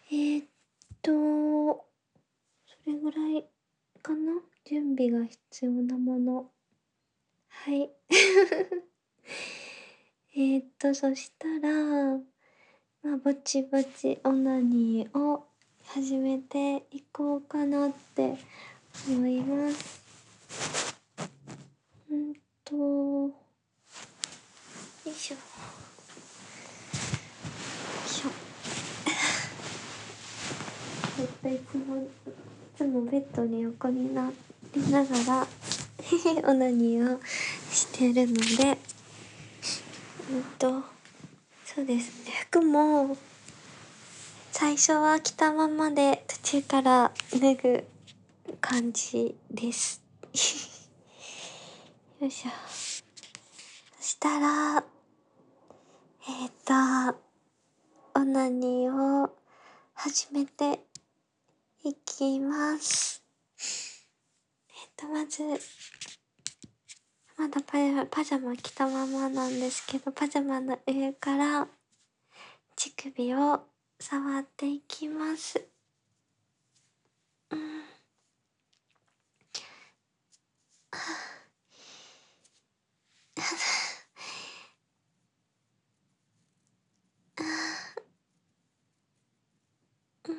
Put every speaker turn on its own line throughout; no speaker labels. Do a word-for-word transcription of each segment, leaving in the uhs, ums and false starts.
えー、っと、それぐらいかな、準備が必要なもの。はい。えーっと、そしたら、まあ、ぼちぼちオナニーを始めていこうかなって思います。うんと、よいしょ。よいしょ。えっと、いつも、いつもベッドに横になりながら、オナニーをしてるので、うんと、そうですね、服も、最初は着たままで途中から脱ぐ感じです。よいしょ。そしたら、えっと、オナニーを始めていきます。えっと、まず、まだパジャマ、パジャマ着たままなんですけど、パジャマの上から乳首を触っていきます。うん。うん。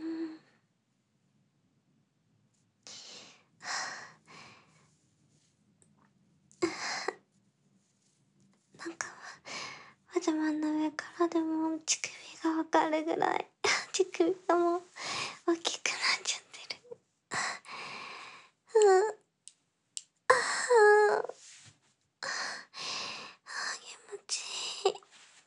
なんか、パジャマの上からでも乳首がわかるぐらい、乳首がもう大きくなっちゃってる。うん。ああ。気持ちいい。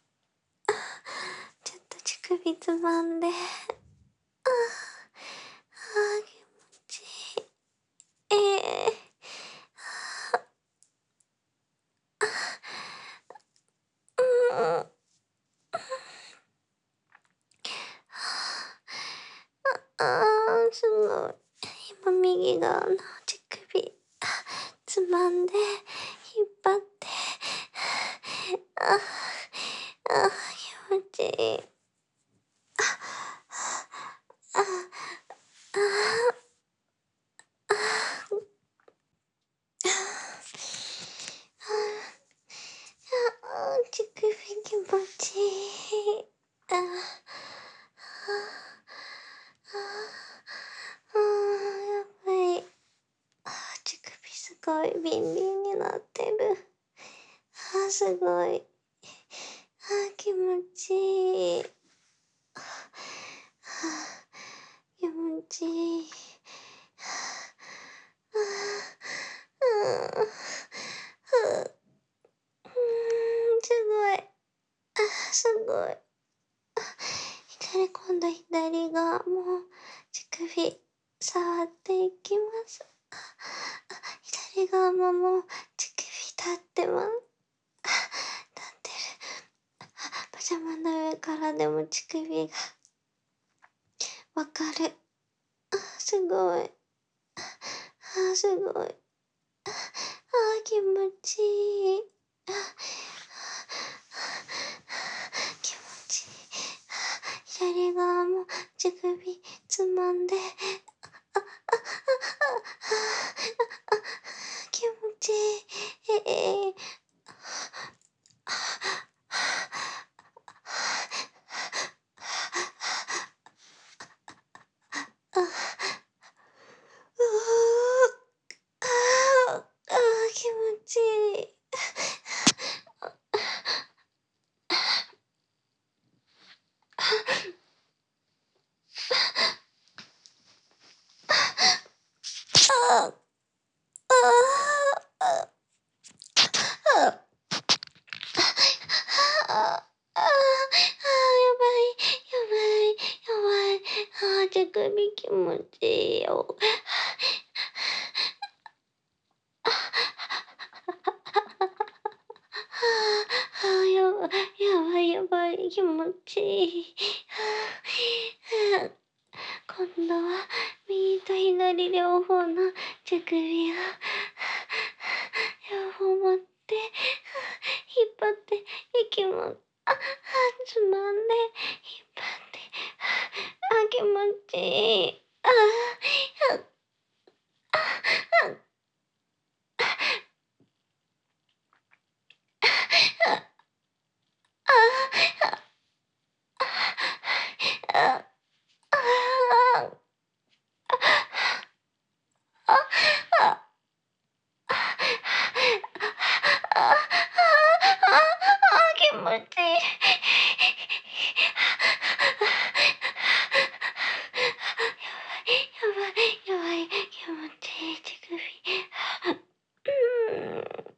ちょっと乳首つまんで。ああ、気持ちいい。ええー。うん。ああ、すごい。今右側の乳首つまんで引っ張って、ああ、気持ちいい。ああ、ああ、乳首気持ちいい。ああ、やばい。あ、乳首すごいビンビンになってる。あ、すごい。あ、気持ちいい。あ、気持ちいい。あ、うん、すごい。あ、すごい。左、今度左側も乳首触っていきます。あ、左側ももう乳首立ってます。立ってる。パジャマの上からでも乳首がわかる。あ、すごい。あ、すごい。あ、気持ちいい。あ、気持ちいい。左側も乳首つまんで、あ、あ、あ、あ、気持ちいい。ええ、あ、うあ、あ、あ、気持ちいい。あ、あ、あ、あ、あ、あ、あ、やばい、やばい、やばい。あ、手首気持ちいいよ。あ、あ、やばい、やばい、やばい、気持ちいい。あ、今度は右と左両方の乳首を両方持って引っ張っていきます。あ、あ、つまんで引っ張って、あ、気持ちいい。ああ、ああ、ああ、ああ、ああ、ああ、気持ちいい。やばい、やばい、気持ちいい、乳首。うーん。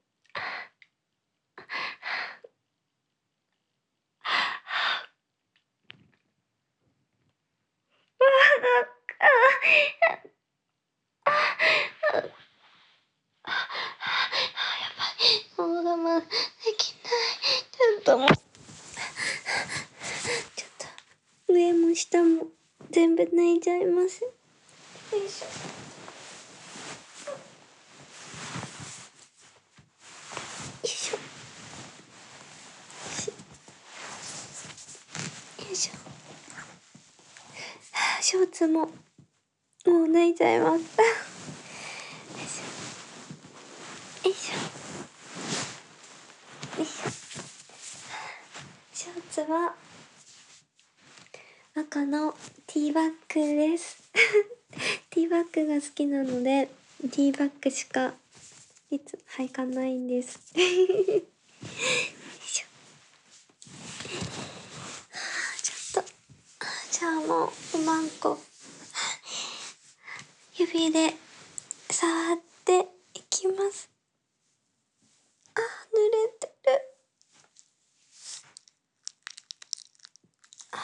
もう我慢できない。ちょっともう、ちょっと、上も下も全部泣いちゃいます。よいしょ。よいしょ。よいしょ。ショーツも、もう泣いちゃいます。よいしょ。よいしょ。よいしょ。ショーツは、赤のティーバッグです。ティーバッグが好きなので、ティーバッグしかいつ履かないんです。よいしょ。ちょっと、じゃあもう、おまんこ、指で触っていきます。あ、濡れてる。あ、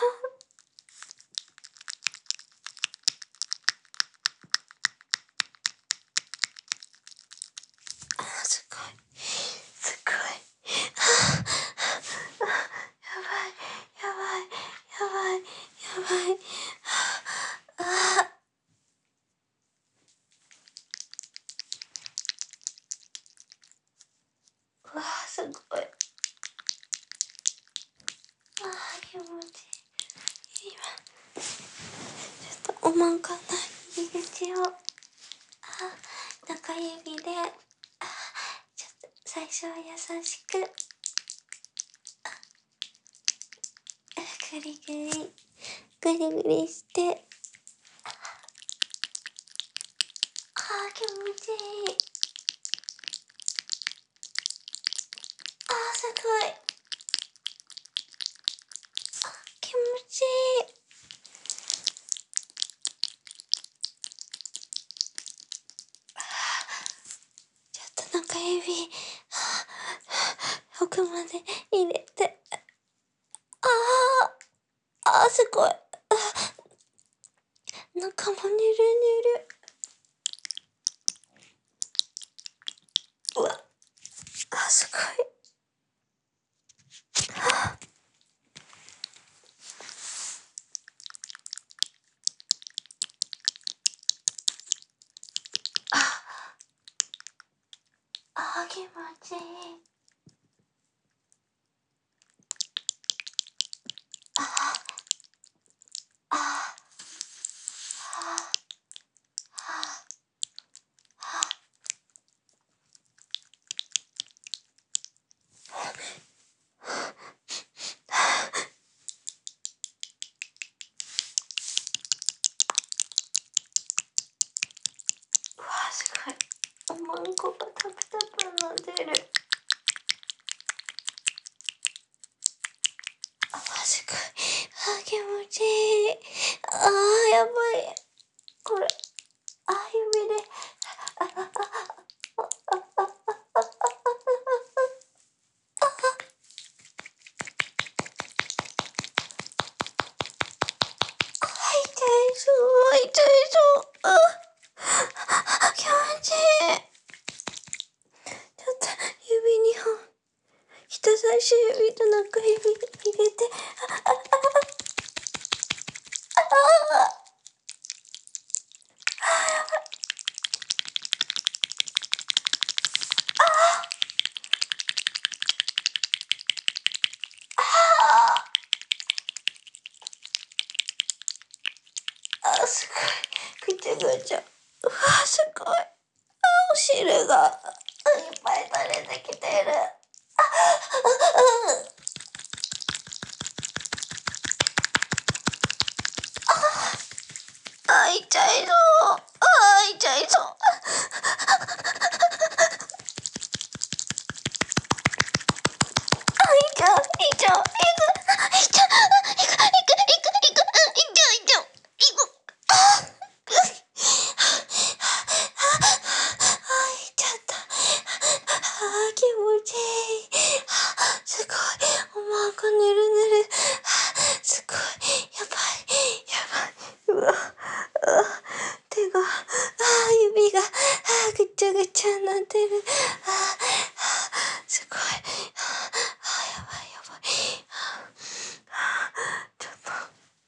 あ、すごい。すごい。あ、あ、やばい、やばい、やばい、やばい。あ、うわ、すごい。あ、気持ちいい。今、ちょっとおまんかの入り口を、あ、中指で、あ、ちょっと最初は優しく、ぐりぐり、ぐりぐりして、あ、気持ちいい。あ、すごい。気持ちいい。ちょっと中指、奥まで入れて、ああ、あ、すごい。中もぬるぬる。うわ、あ、すごい。あ、あ、気持ちいい。あ、あ、あ、あ、あ、うわ、すごい。おまんこがタプタプなってる。あ、すごい。あ、気持ちいい。あー、やばい。これ、あ、指で、あ、あ、あ、痛いそう、痛いそう。あ、気持ちいい。ちょっと指にほん、人差し指と中指入れて、あ、あ、あ、あ、あ、あ、 あ、すごい。ぐちゃぐちゃ。うわ、すごい。あ、お汁がいっぱい垂れてきてる。あ、あ、あ、痛いぞ。あ、痛いぞ。あ、いちゃう、いちゃう、いく、いちゃう、いく、いく、いく、いく、いく、いちゃう、いちゃう、いく。あ、あ、いっちゃった。あ、気持ちいい。すごい。おまんこぬるぬる。すごい。やばい。やばい。うわ。あ、手が、あ、指が、あ、ぐちゃぐちゃになってる。あ、すごい。あ、やばいやばい。ちょっと、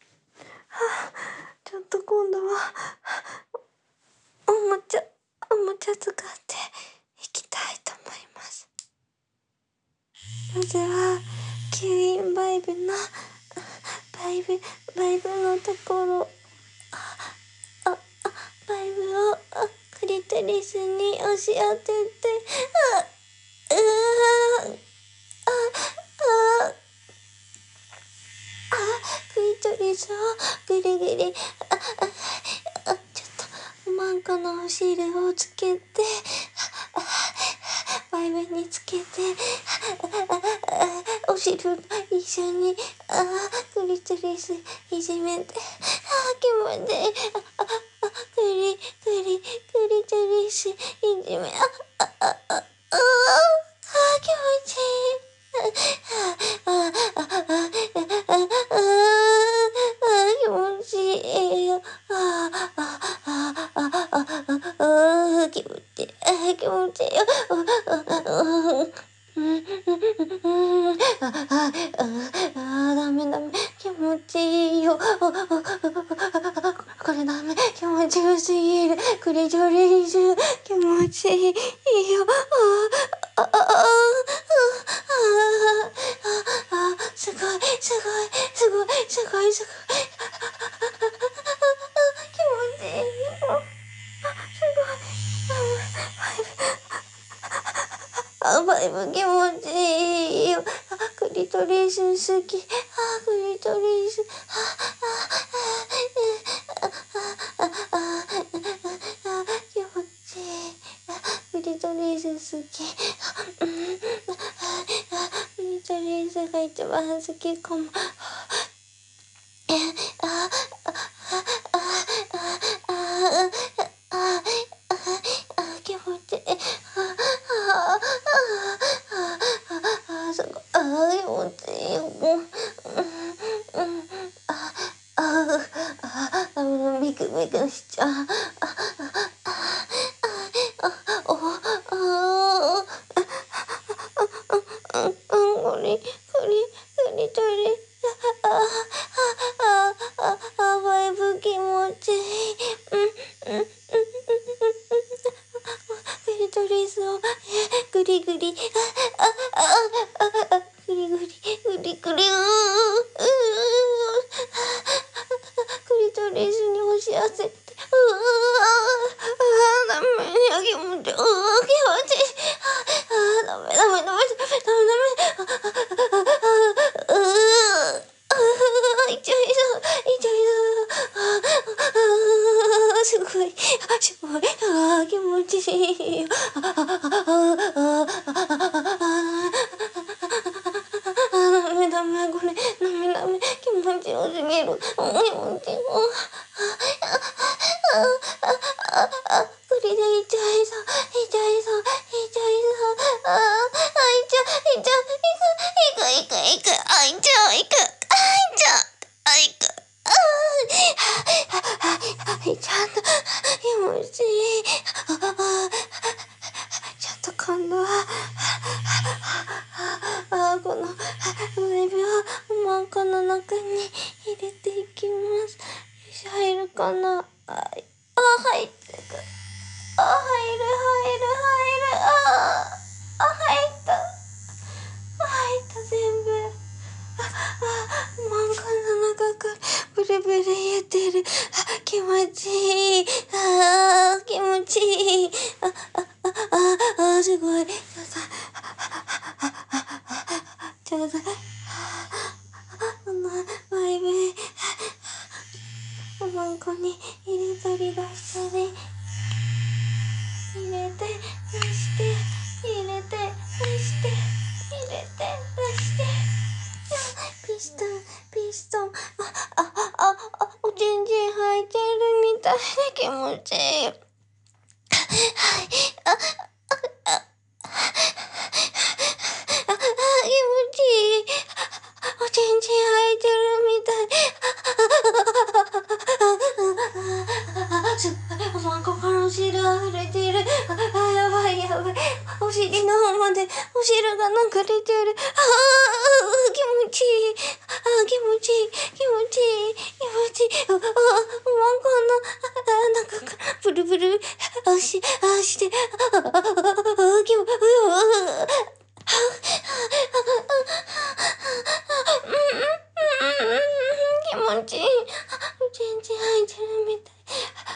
ちょっと今度は、おもちゃ、おもちゃ使っていきたいと思います。まずは、吸引バイブの、バイブ、バイブのところ、あ、あ、バイブをクリトリスに押し当てて、あ、うー、あ、あ、あ、クリトリスをぐりぐり、あ、あ、あ、ちょっと、おまんこのお汁をつけて、バイブにつけて、お汁一緒に、あ、クリトリスいじめて、あ、気持ちいい。あ、あ、クリ、クリ、クリトリスいじめ、あ、あ、あ、あ、あ、あ、気持ちいい。あ、あ、あ、あ、あ、あ、気持ちいいよ。あ、あ、あ、あ、あ、あ、気持ちいい。あ、気持ちいいよ。あ、あ、あ、ダメダメ。気持ちいいよ。これダメ。気持ちよすぎる。クリトリス。気持ちいいよ。あ、あ、あ、あ、あ、すごい、すごい、すごい、すごい、すごい。気持ちいいよ。すごい。あ、バイブ気持ちいいよ。クリトリス好き。あ、クリトリス。あ、あ、あ、あ、あ、気持ちいい。クリトリス好き。クリトリスが一番好きかも。あ、気持ちいい。あ、あ、すごい。あ、気持ちいいよ。うん、あ、あ、あ、ビクビクしちゃう。あ、あ、あ、お、あ、うん、うん、これ、これ、これ、これ。あ、あ、あ、あ、バイブ気持ちいい。うん、うん、うん、クリトリスをグリグリ、あ、あ、あ、あ、グリグリ、グリグリ、うー、うー、クリトリスに押し当てて、うー、あ、ダメ、気持ちいい、うー、気持ちいい、あ、ダメ、ダメ、ダメ、ダメ、ダメ、ダメ、うー、いっちゃいそう、いっちゃいそう、すごい、すごい、あ、気持ちいいよ。ダメダメ、これ、ダメダメ、気持ちよすぎる。気持ちよ。あ、これでいっちゃいそう、いっちゃいそう、いっちゃいそう。あ、あ、いっちゃう、いっちゃう、いく、いく、いく、いく、あ、いっちゃう、いく、あ、いっちゃう、あ、いく、あ、あ、いっちゃった。気持ちいい。ちょっと今度は、あ、このバイブをおまんこの中に入れていきます。よいしょ、入るかな。あ、あ、入ってく。あ、入る、入る、入る。あ、あ、入った。入った、全部。あ、あ、おまんこの中からブルブル言ってる。あ、気気持ちいい。あー、気持ちいい。あ、あ、あ、あ、あ、すごい。ちょっと、ちょっと、このバイブ、おまんこに入れたり出したり、入れて、出して、入れて、出して、入れて、出して。ピストン、ピストン、あ、あ、あ、あ、おちんちん入ってるみたいで気持ちいい。はい、あ、あ、あ、あ、気持ちいい。おちんちん入ってるみたい。すごい、おまんこからお汁溢れてる。あ、やばいやばい。お尻の方までお汁が流れてる。ああ、気持ちいい。あ、気持ちいい。気持ちいい。気持ちいい。あ、あ、おまんこの、あ、中からブルブル、あし、あして、あ、あ、あ、あ、気持ちいい。気持ちいい。全然入ってるみたい。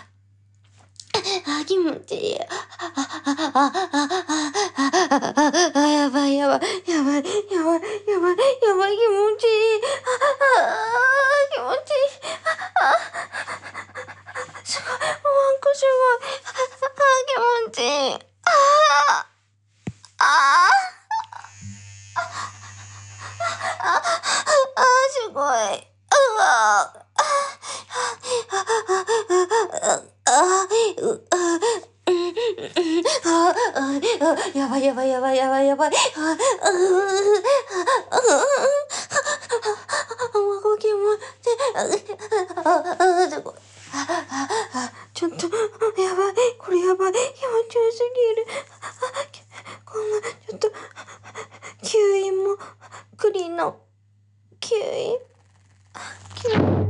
あ、気持ちいい。あ、あ、あ、あ、あ、あ、やばいやばい。やばい、やばい、やばい、やばい、気持ちいい。あ、あ、気持ちいい。あ、すごい、おわんこすごい。あ、気持ちいい。あ、あ、あ、あ、すごい。うわ、あ、う、あ、うん、あ、あ、やばいやばいやばいやばいやばい。あ、あ、もうごきも、あ、あ、すごい。ちょっと、やばい。これやばい。気持ちよすぎる。こんな、ちょっと、吸引も、栗の、吸引、吸引。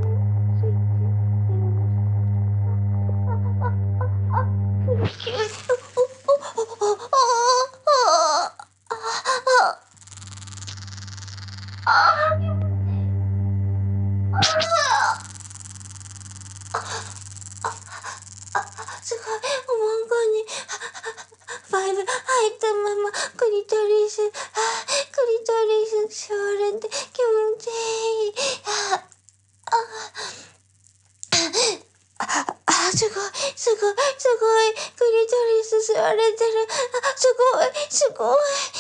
すごい、おまんこに、ファイブ入ったまま、クリトリス、クリトリス、触れて、気持ちいい。あ、あ、すごい、すごい、すごい、クリトリス吸われてる。あ、すごい、すごい。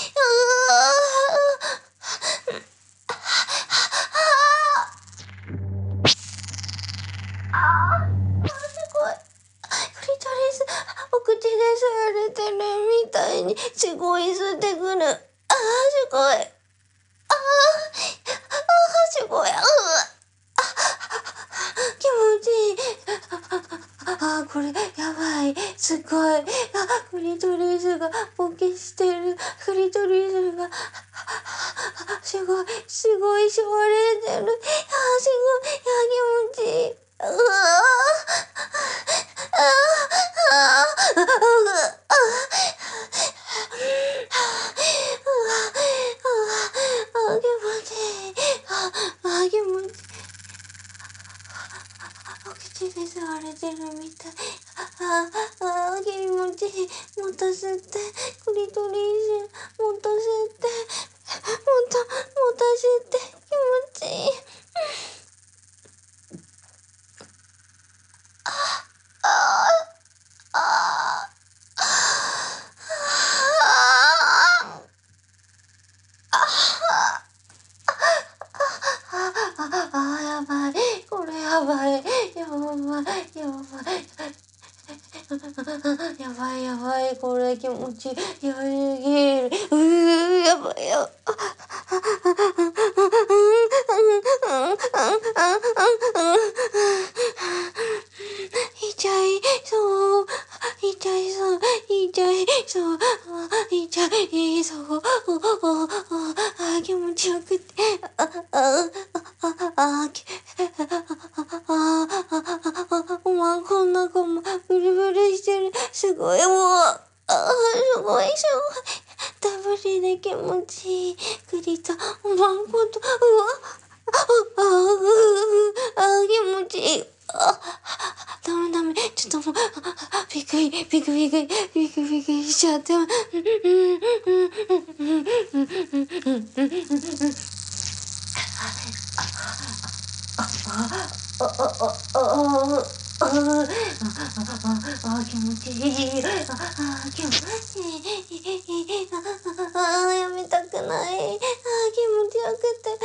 ああ、あ、すごい。クリトリス、お口で吸われてるみたいに、すごい吸ってくる。ああ、すごい。ああ、ああ、すごい。ああ、気持ちいい。あ、これ、やばい。すごい。あ、クリトリスがボケしてる。クリトリスが、すごい、すごい、触れてる。あ、すごい。いや、気持ちいい。うわあ、ああ、ああ、ああ、気持ちいい。ああ、気持ちいい。お口で吸われてるみたい。ああ、あ、気持ちいい。もっと吸って、クリトリス、もっと吸って、もっと、もっと吸って、気持ちいい。ああ、ああ、ああ、やばい。これやばい。やばい。やばい。やばいやばい。これ気持ちいい。やすぎる。うー、やばいよ。痛いそう。痛いそう。痛いそう。痛いそう。あ、気持ちよくて。あ、あ、あ、あ、あ、あ、あ、おまんこんな子もブルブルしてる。すごい、もう。あ、すごい、すごい。ダブルで気持ちいい。クリとおまんこと、うわ。あ、あ、あ、気持ちいい。あ、 ちょっともう、びっくり、びっくり、びっくり、びっくり、びっくりしちゃって、うん、うん、うん、うん、うん、うん、うん、うん、うん、うん、あ、あ、あ、あ、あ、あ、あ、気持ちいい。あ、あ、気持ちいい。あ、やめたくない。あ、気持ちよくて。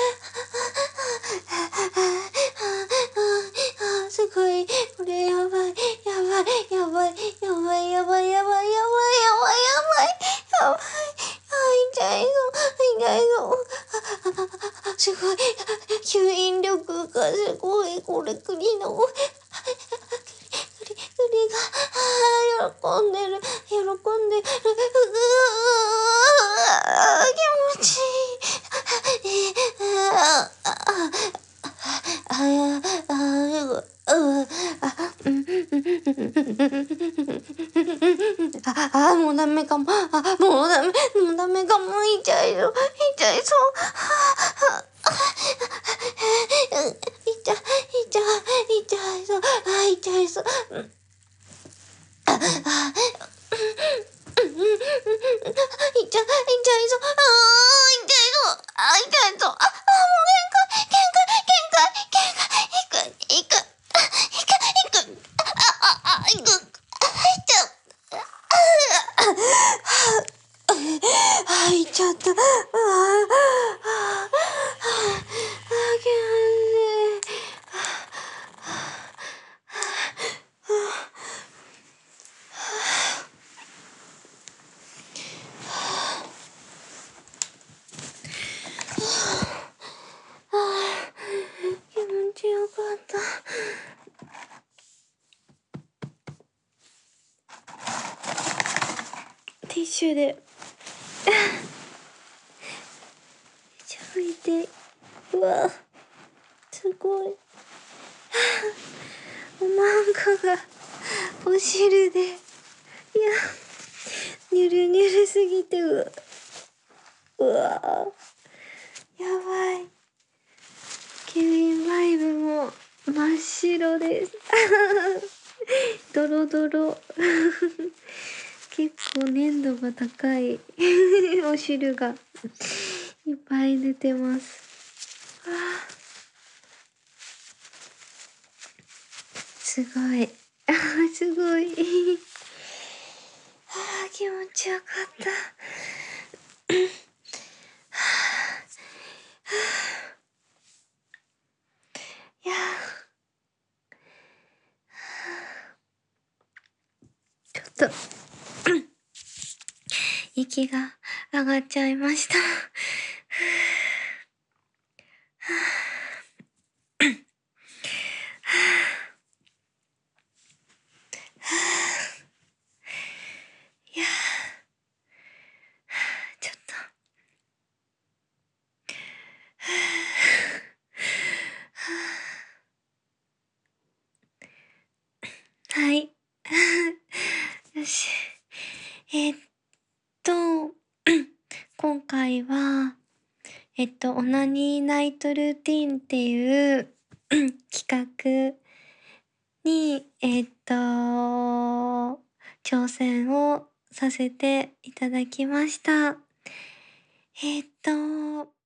あ、すごい。これやばい。やばい。やばい。やばい。やばい。やばい。やばい。やばい。やばい。やばい。あ、痛いぞ。痛いぞ。あ、すごい。吸引力がすごい。これ栗の。栗、栗が、喜んでる。喜んでる。うわー、気持ちいい。ああ、ああ、ああ、うん、ああ、もうダメかも。あ、もうダメ、もうダメかも。痛いぞ、痛いぞ。はあ、痛い、痛い、痛いぞ。あ、痛いぞ。あ、あ、痛い、痛いぞ。あー、痛いぞ。あー、痛いぞ。あー、もう限界、限界、限界、限界、いく、いく、いく、いく、あ、あ、あ、いく、入っちゃう。あ、入っちゃった。あー、あー、あー、あー、気持ちいい。あー、気持ちよかった。ティッシュでしゃぶいて、うわ、すごい。おまんこがお汁で、いや、にゅるにゅるすぎて、うわ、うわ、やばい。キウイバイブも真っ白です。ドロドロ。結構粘度が高いお汁がいっぱい出てます。わあ、すごい。あー、すごい。あー、気持ちよかった。いやー、ちょっと息が上がっちゃいました。いやー、ちょっと。はい。よし。えーっと、今回は、えっと、オナニーナイトルーティンっていう企画に、えっと、挑戦をさせていただきました。えっと、